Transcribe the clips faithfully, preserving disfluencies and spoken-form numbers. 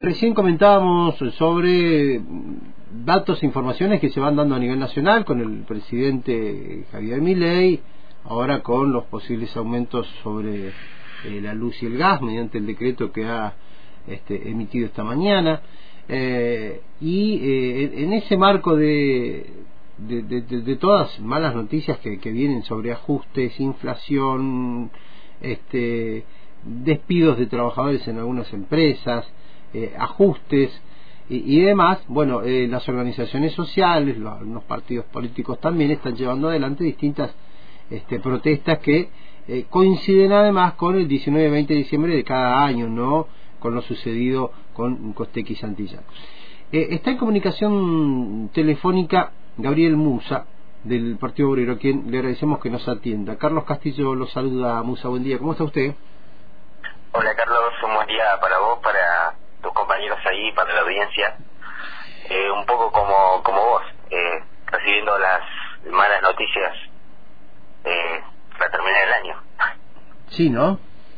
Recién comentábamos sobre datos e informaciones que se van dando a nivel nacional con el presidente Javier Milei, ahora con los posibles aumentos sobre eh, la luz y el gas mediante el decreto que ha este, emitido esta mañana. Eh, y eh, en ese marco de, de, de, de, de todas malas noticias que, que vienen sobre ajustes, inflación, este, despidos de trabajadores en algunas empresas, Eh, ajustes y, y demás, bueno, eh, las organizaciones sociales, los, los partidos políticos también están llevando adelante distintas este, protestas que eh, coinciden además con el diecinueve y veinte de diciembre de cada año, ¿no? Con lo sucedido con Costequi y Santillán. Eh, está en comunicación telefónica Gabriel Musa, del Partido Obrero, a quien le agradecemos que nos atienda. Carlos Castillo lo saluda. Musa, buen día. ¿Cómo está usted? Hola Carlos, un buen día para vos, para tus compañeros ahí, para la audiencia. Eh, un poco como como vos, eh, recibiendo las malas noticias eh, para terminar el año. Sí, ¿no?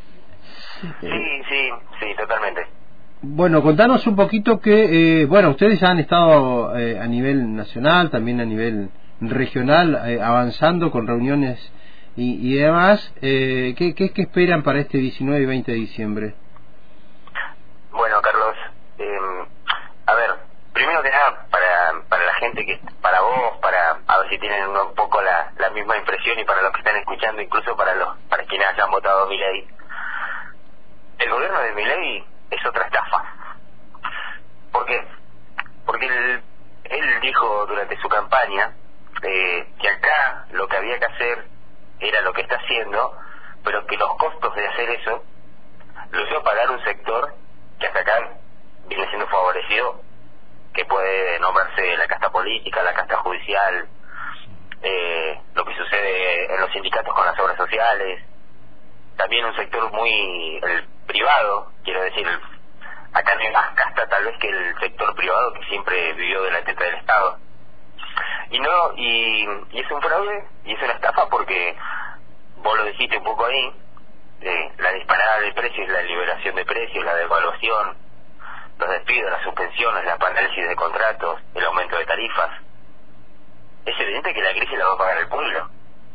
Sí, sí, sí, totalmente. Bueno, contanos un poquito que, eh, bueno, ustedes han estado eh, a nivel nacional, también a nivel regional, eh, avanzando con reuniones y, y demás. Eh, ¿qué, qué, ¿Qué esperan para este diecinueve y veinte de diciembre? Bueno, Carlos, eh, a ver, primero que nada, para para la gente, que para vos, para a ver si tienen un poco la, la misma impresión, y para los que están escuchando, incluso para los para quienes hayan votado a Milei, el gobierno de Milei es otra estafa. ¿Por qué? Porque él, él dijo durante su campaña eh, que acá lo que había que hacer era lo que está haciendo, pero que los costos de hacer eso los iba a pagar un sector que hasta acá viene siendo favorecido, que puede nombrarse la casta política, la casta judicial, eh, lo que sucede en los sindicatos con las obras sociales, también un sector muy el privado, quiero decir, el, acá no hay más casta tal vez que el sector privado, que siempre vivió de la teta del Estado. Y no y, y es un fraude y es una estafa, porque vos lo dijiste un poco ahí, eh, la disparada de precios, la liberación de precios, la devaluación, los despidos, las suspensiones, la parálisis de contratos, el aumento de tarifas. Es evidente que la crisis la va a pagar el pueblo.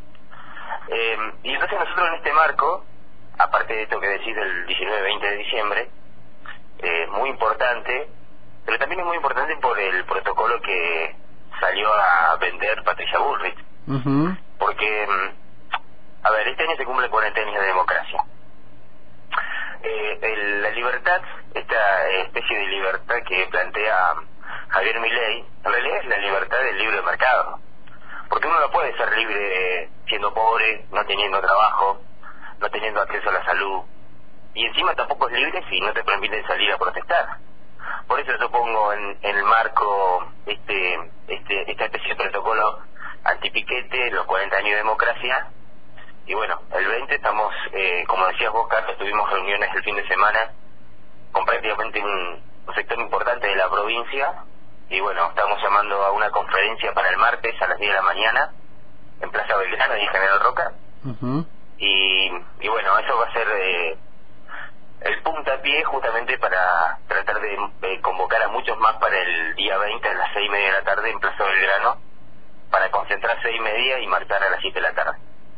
Eh, y entonces nosotros en este marco, aparte de esto que decís del diecinueve y veinte de diciembre, eh, muy importante, pero también es muy importante por el protocolo que salió a vender Patricia Bullrich. Uh-huh. Porque, a ver, este año se cumple cuarenta años de democracia. Eh, el, la libertad, esta especie de libertad que plantea Javier Milei, en realidad es la libertad del libre mercado. Porque uno no puede ser libre siendo pobre, no teniendo trabajo, no teniendo acceso a la salud, y encima tampoco es libre si no te permiten salir a protestar. Por eso yo pongo en, en el marco este, este esta especie de protocolo antipiquete, los cuarenta años de democracia. Y bueno, el veinte estamos, eh, como decías vos, Carlos, tuvimos reuniones el fin de semana con prácticamente un, un sector importante de la provincia, y bueno, estamos llamando a una conferencia para el martes a las diez de la mañana en Plaza Belgrano y General Roca. Uh-huh. y, y bueno, eso va a ser eh, el puntapié justamente para tratar de eh, convocar a muchos más para el día veinte a las seis y media de la tarde en Plaza Belgrano, para concentrarse seis y media y marchar a las siete de la tarde.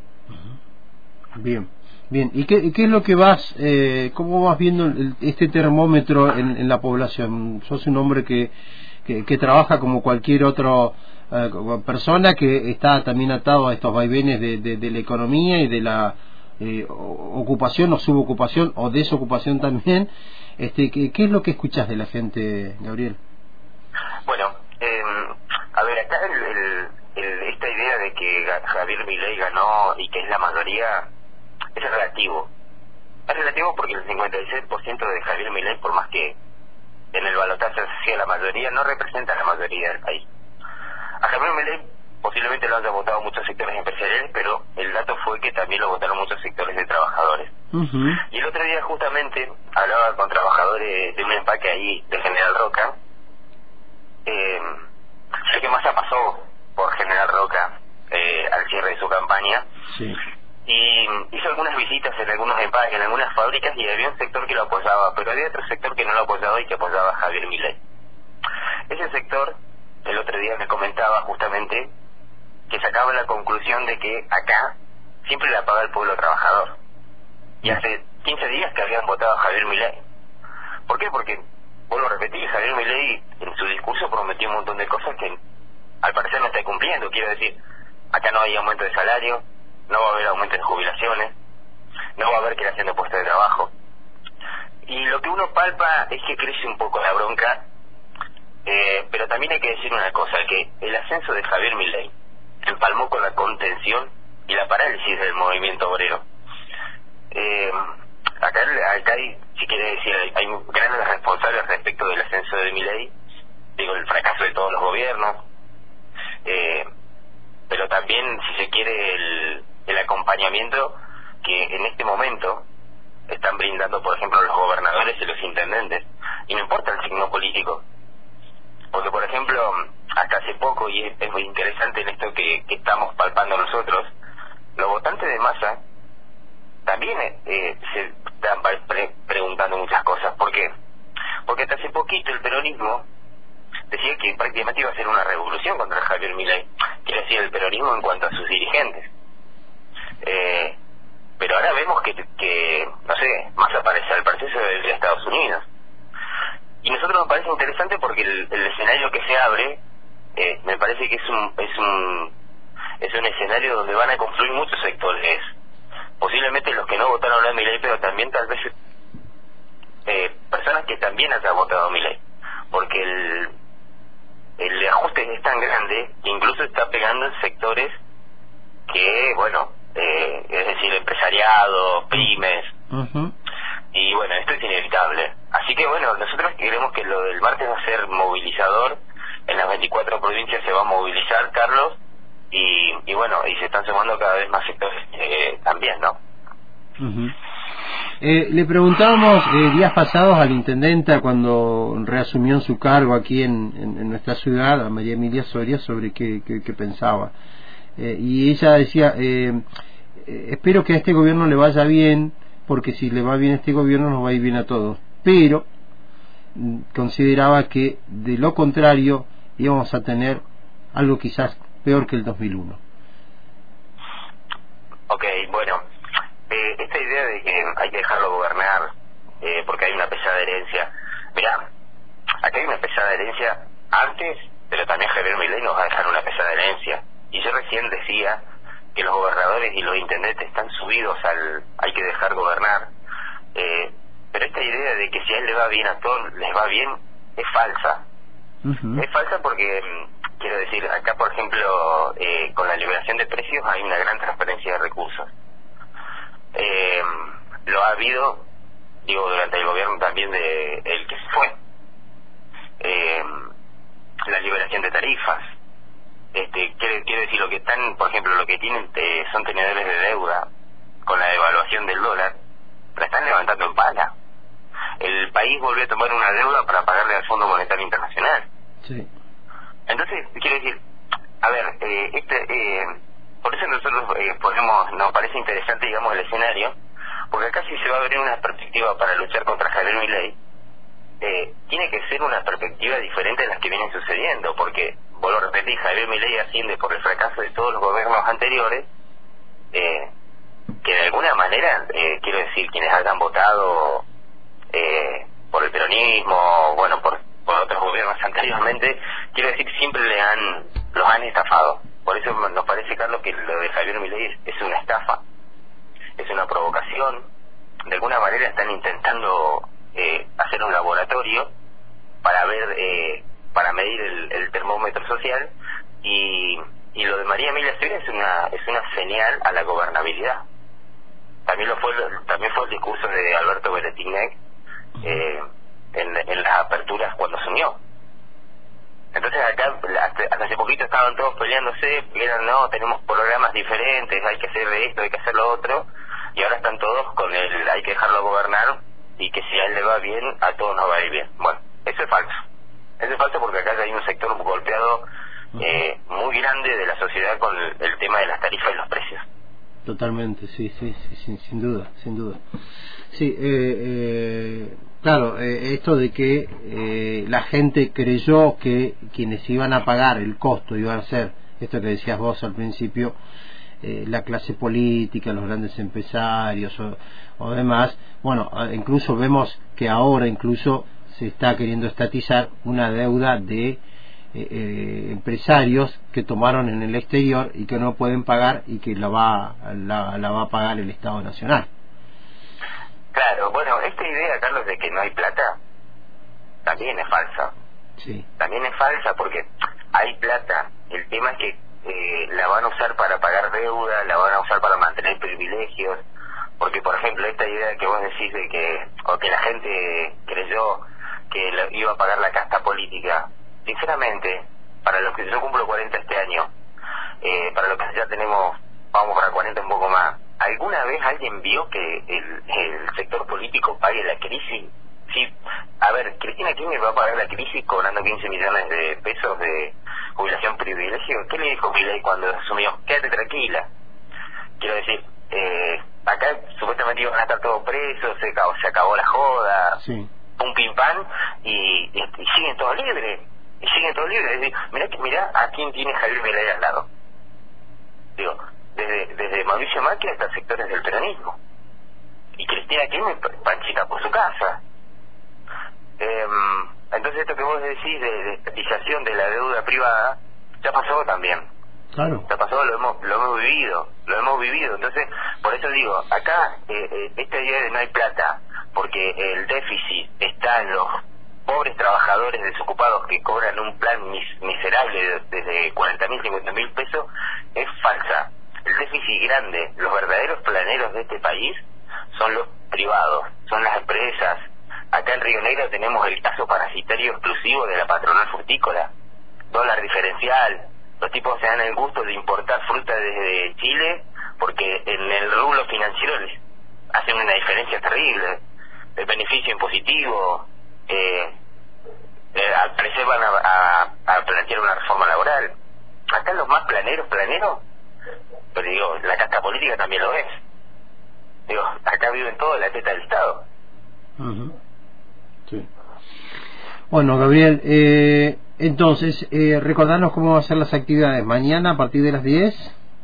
Bien, bien. ¿Y qué, qué es lo que vas, eh, cómo vas viendo el, este termómetro en, en la población? Sos un hombre que, que, que trabaja como cualquier otro eh, persona, que está también atado a estos vaivenes de, de, de la economía y de la eh, ocupación o subocupación o desocupación también. Este, ¿qué, qué es lo que escuchás de la gente, Gabriel? Bueno, eh, a ver, acá el, el, el, esta idea de que Javier Milei ganó y que es la mayoría es relativo. Es relativo porque el cincuenta y seis por ciento de Javier Milei, por más que en el balotaje sea la mayoría, no representa la mayoría del país. A Javier Milei posiblemente lo hayan votado muchos sectores empresariales, pero el dato fue que también lo votaron muchos sectores de trabajadores. Uh-huh. Y el otro día justamente hablaba con trabajadores de un empaque ahí de General Roca. Eh, sé que Massa pasó por General Roca eh, al cierre de su campaña. Sí. y hizo algunas visitas en algunos empaques, en algunas fábricas, y había un sector que lo apoyaba, pero había otro sector que no lo apoyaba y que apoyaba a Javier Milei. Ese sector, el otro día me comentaba justamente que sacaba la conclusión de que acá siempre la paga el pueblo trabajador, y hace quince días que habían votado a Javier Milei. ¿Por qué? Porque, vuelvo a repetir, Javier Milei en su discurso prometió un montón de cosas que al parecer no está cumpliendo. Quiero decir, acá no hay aumento de salario, no va a haber aumento de jubilaciones, no va a haber creación de puestos de trabajo. Y lo que uno palpa es que crece un poco la bronca, eh, pero también hay que decir una cosa, que el ascenso de Javier Milei empalmó con la contención y la parálisis del movimiento obrero. Eh, acá, acá hay, si quiere decir, hay, hay grandes responsables respecto del ascenso de Milei, digo, el fracaso de todos los gobiernos, eh, pero también, si se quiere, el, el acompañamiento que en este momento están brindando, por ejemplo, los gobernadores y los intendentes, y no importa el signo político, porque, por ejemplo, hasta hace poco, y es, es muy interesante en esto que, que estamos palpando nosotros, los votantes de masa también eh, se están pre preguntando muchas cosas. ¿Por qué? Porque hasta hace poquito el peronismo decía que prácticamente iba a ser una revolución contra Javier Milei. Quiere decir, el peronismo en cuanto a sus dirigentes. Eh, pero ahora vemos que, que no sé, Massa parece, al parecer se de Estados Unidos. Y nosotros nos parece interesante porque el, el escenario que se abre, eh, me parece que es un, es un es un escenario donde van a confluir muchos sectores, posiblemente los que no votaron a Milei, pero también tal vez eh, personas que también hayan votado a Milei, porque el, el ajuste es tan grande que incluso está pegando en sectores que, bueno, eh, es decir, empresariado, pymes, uh-huh. Y bueno, esto es inevitable. Así que bueno, nosotros creemos que lo del martes va a ser movilizador, en las veinticuatro provincias se va a movilizar, Carlos, y, y bueno, y se están sumando cada vez más sectores eh, también, ¿no? Uh-huh. Eh, le preguntábamos eh, días pasados a la intendenta, cuando reasumió en su cargo aquí en, en, en nuestra ciudad, a María Emilia Soria, sobre qué, qué, qué pensaba. Eh, y ella decía, eh, eh, espero que a este gobierno le vaya bien, porque si le va bien a este gobierno nos va a ir bien a todos. Pero mm, consideraba que de lo contrario íbamos a tener algo quizás peor que el dos mil uno. Ok, bueno, eh, esta idea de que hay que dejarlo gobernar eh, porque hay una pesada herencia, mirá, acá hay una pesada herencia antes, pero también Javier Milei nos va a dejar una pesada herencia. Y yo recién decía que los gobernadores y los intendentes están subidos al hay que dejar gobernar, eh, pero esta idea de que si a él le va bien a todos les va bien es falsa. Uh-huh. Es falsa porque, quiero decir, acá por ejemplo, eh, con la liberación de precios hay una gran transferencia de recursos. Eh, lo ha habido, digo, durante el gobierno también de el que se fue. Eh, la liberación de tarifas. Este, quiere, quiere decir, lo que están, por ejemplo, lo que tienen eh, son tenedores de deuda con la devaluación del dólar, la están levantando en pala. El país volvió a tomar una deuda para pagarle al Fondo Monetario Internacional. Sí. Entonces, quiero decir, a ver, eh, este, eh, por eso nosotros eh, ponemos, nos parece interesante, digamos, el escenario, porque acá sí se va a abrir una perspectiva para luchar contra Javier Milei. Eh, tiene que ser una perspectiva diferente a las que vienen sucediendo, porque, vuelvo a repetir, Javier Milei asciende por el fracaso de todos los gobiernos anteriores, eh, que de alguna manera, eh, quiero decir, quienes hayan votado eh, por el peronismo, bueno, por, por otros gobiernos anteriormente, quiero decir, siempre le han los han estafado. Por eso nos parece, Carlos, que lo de Javier Milei es, es una estafa, es una provocación. De alguna manera están intentando Eh, hacer un laboratorio para ver, eh, para medir el, el termómetro social, y, y lo de María Emilia Soria es una es una señal a la gobernabilidad. También lo fue también fue el discurso de Alberto Beretinec eh, en, en las aperturas cuando asumió. Entonces acá hasta, hasta hace poquito estaban todos peleándose, eran no, tenemos programas diferentes, hay que hacer esto, hay que hacer lo otro, y ahora están todos con el hay que dejarlo gobernar, y que si a él le va bien, a todos nos va a ir bien. Bueno, eso es falso. Eso es falso porque acá hay un sector golpeado eh, muy grande de la sociedad con el, el tema de las tarifas y los precios. Totalmente, sí, sí, sí, sin, sin duda, sin duda. Sí, eh, eh, claro, eh, esto de que eh, la gente creyó que quienes iban a pagar el costo iban a ser, esto que decías vos al principio, eh, la clase política, los grandes empresarios o, o demás. Bueno, incluso vemos que ahora incluso se está queriendo estatizar una deuda de Eh, eh, empresarios que tomaron en el exterior y que no pueden pagar y que la va la, la va a pagar el Estado Nacional. Claro, bueno, esta idea, Carlos, de que no hay plata también es falsa. Sí. También es falsa porque hay plata. El tema es que eh, la van a usar para pagar deuda, la van a usar para mantener privilegios, porque por ejemplo esta idea que vos decís de que o que la gente creyó que lo, iba a pagar la casta política. Sinceramente, para los que yo cumplo cuarenta este año, eh, para los que ya tenemos, vamos para cuarenta un poco más, ¿alguna vez alguien vio que el, el sector político pague la crisis? Sí, a ver, Cristina Kirchner va a pagar la crisis cobrando quince millones de pesos de jubilación privilegio. ¿Qué le dijo Milei cuando asumió? Quédate tranquila. Quiero decir, eh, acá supuestamente iban a estar todos presos, se acabó, se acabó la joda, sí. Un pim pam, y, y, y siguen todos libres. Y siguen todos libres. Es decir, mirá, mirá a quién tiene Javier Milei al lado. Digo, desde, desde Mauricio Macri hasta sectores del peronismo. Y Cristina Kirchner, panchita por su casa. Eh, entonces esto que vos decís de, de estatización de la deuda privada, ya pasó también. Claro. Ya pasó, lo hemos, lo hemos vivido, lo hemos vivido. Entonces, por eso digo, acá, eh, eh, esta idea de no hay plata, porque el déficit está en los pobres trabajadores desocupados que cobran un plan mis, miserable desde cuarenta mil, cincuenta mil pesos, es falsa. El déficit grande, los verdaderos planeros de este país son los privados, son las empresas. Acá en Río Negro tenemos el caso parasitario exclusivo de la patronal frutícola, dólar diferencial. Los tipos se dan el gusto de importar fruta desde Chile porque en el rublo financiero les hacen una diferencia terrible. El beneficio impositivo, eh, eh, al parecer van a, a, a plantear una reforma laboral. Acá los más planeros, planeros, pero digo, la casta política también lo es. Digo, acá viven todos la teta del Estado. Uh-huh. Sí. Bueno, Gabriel, eh, entonces, eh, recordarnos cómo van a ser las actividades. Mañana a partir de las diez.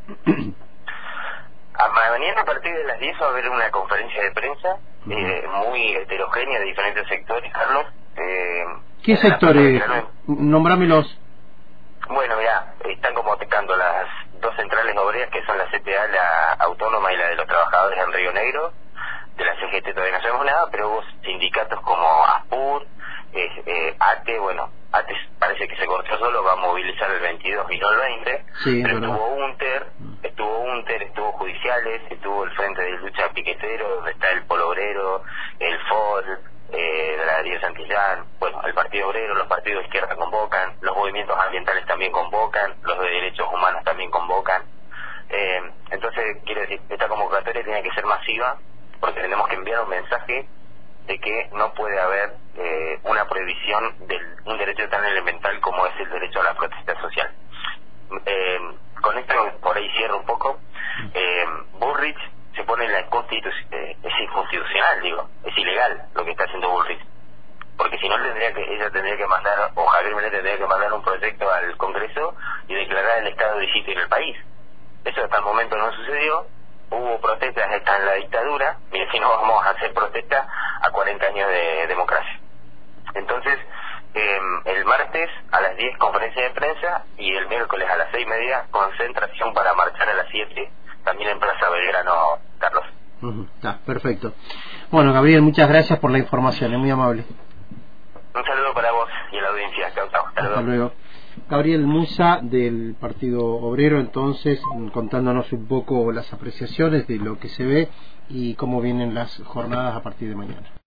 A mañana a partir de las diez va a haber una conferencia de prensa uh-huh. eh, muy heterogénea de diferentes sectores, Carlos. Eh, ¿Qué sectores? Nombrámelos. Bueno, ya están como atacando las dos centrales obreras que son la C T A, la autónoma y la de los trabajadores en Río Negro. De la C G T todavía no sabemos nada, pero hubo sindicatos como ASPUR, eh, eh, ATE, bueno, ATE parece que se cortó solo, va a movilizar el veintidós y no el veinte, sí, pero bueno. estuvo UNTER, estuvo UNTER, estuvo Judiciales, estuvo el Frente de Lucha Piquetero, donde está el Polo Obrero, el F O L, eh, de la Darío Santillán, bueno, el Partido Obrero, los partidos de izquierda convocan, los movimientos ambientales también convocan, los de derechos humanos también convocan. Eh, entonces, quiero decir, esta convocatoria tiene que ser masiva, porque tenemos que enviar un mensaje de que no puede haber eh, una prohibición de un derecho tan elemental como es el derecho a la protesta social. Eh, con esto por ahí cierro un poco. eh, Bullrich se pone en la constitución, eh, es inconstitucional, digo, es ilegal lo que está haciendo Bullrich, porque si no tendría que ella tendría que mandar, o Javier Milei tendría que mandar un proyecto al Congreso y declarar el estado de sitio en el país. Eso hasta el momento no sucedió. Hubo protestas, está en la dictadura, mire, si no vamos a hacer protesta a cuarenta años de democracia. Entonces, eh, el martes a las diez conferencia de prensa y el miércoles a las seis y media concentración para marchar a las siete, también en Plaza Belgrano, Carlos. Uh-huh. Está, perfecto. Bueno, Gabriel, muchas gracias por la información, es muy amable. Un saludo para vos y a la audiencia. Chau, chau. Hasta, Hasta luego. Gabriel Musa del Partido Obrero, entonces contándonos un poco las apreciaciones de lo que se ve y cómo vienen las jornadas a partir de mañana.